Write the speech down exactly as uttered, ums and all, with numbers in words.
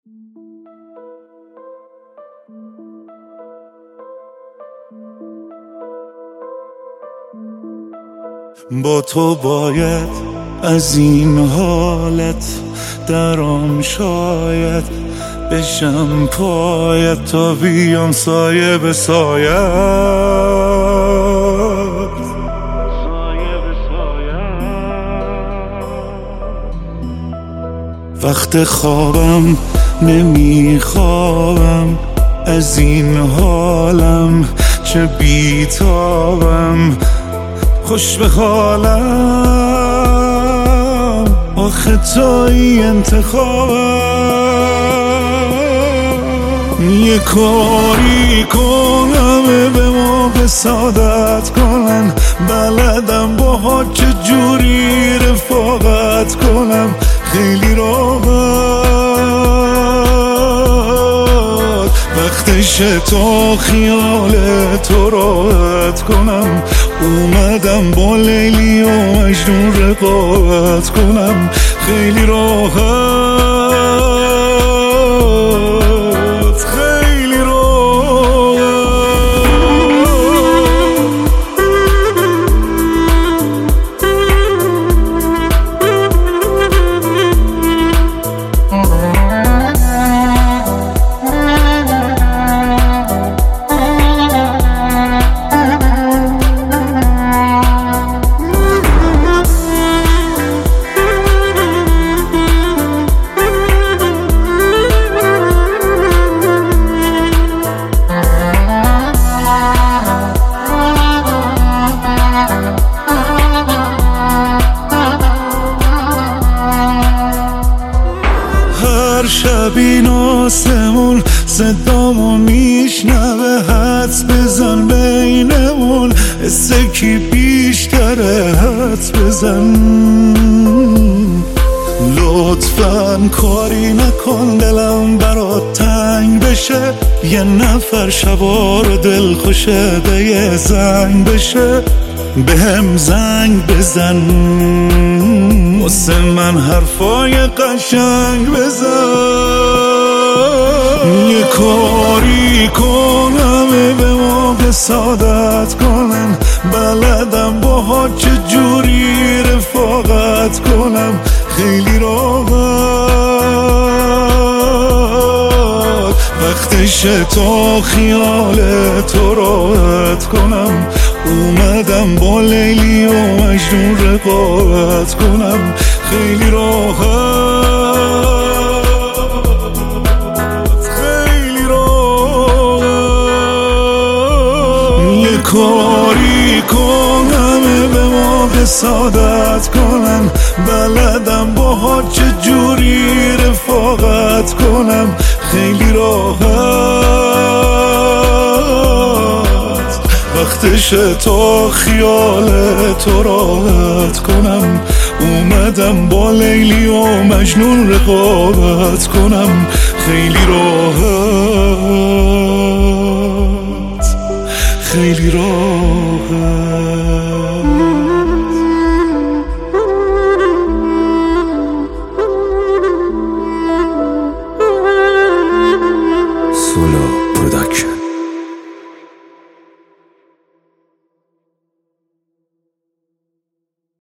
با تو باید از این حالت درام شاید بشم پایت تا بیام سایه به سایت وقت خوابم نمیخوابم از این حالم چه بیتابم خوش به حالم آخه توی انتخابم یه کاری کنم به موقع سعادت کنن بلدم با چه جوری رفاقت کنم خیلی راحت وقتشه تا خیال تو راحت کنم اومدم با لیلی و مجنون رقابت کنم خیلی راحت خیلی راحت شب این آسمون صدامو میشنوه حدس بزن بینمون حسه کی بیشتره حدس بزن لطفاً کاری نکن دلم برات تنگ بشه یه نفر شبار دل خوشه به یه زنگ بشه به هم زنگ بزن واسه من حرفای قشنگ بزن یه کاری کنم به موقع سعادت کنن بلدم با چه جوری رفاقت کنم خیلی راحت وقتشه تا خیال تو راحت کنم اومدم با لیلی و مجنون رقابت کنم خیلی راحت خیلی راحت یه کاری کنم به موقع سعادت کنم بلدم با چه جوری رفاقت کنم خیلی راحت وقتشه تا خیال تو راحت کنم اومدم با لیلی و مجنون رقابت کنم خیلی راحت خیلی راحت